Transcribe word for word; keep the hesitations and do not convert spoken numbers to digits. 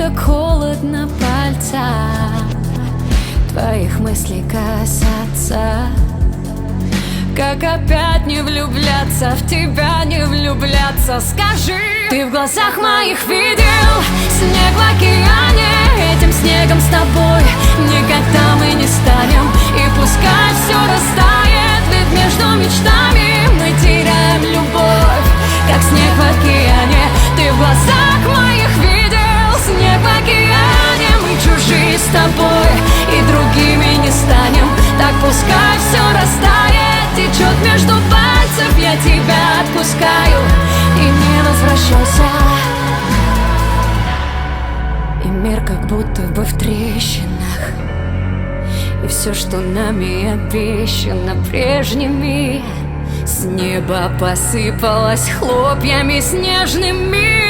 так холодно пальца твоих мыслей касаться. Как опять не влюбляться в тебя, не влюбляться? Скажи, ты в глазах моих видел снег в океане. Этим снегом с тобой никогда мы не станем. И пускай все растает, ведь между мечтами мы теряем любовь, как снег в океане. Ты в глазах моих видел снег в океане. Мы чужие с тобой и другими не станем. Так пускай все растает, течет между пальцев, я тебя отпускаю. И не возвращайся. И мир как будто бы в трещинах, и все, что нами обещано прежними, с неба посыпалось хлопьями снежными.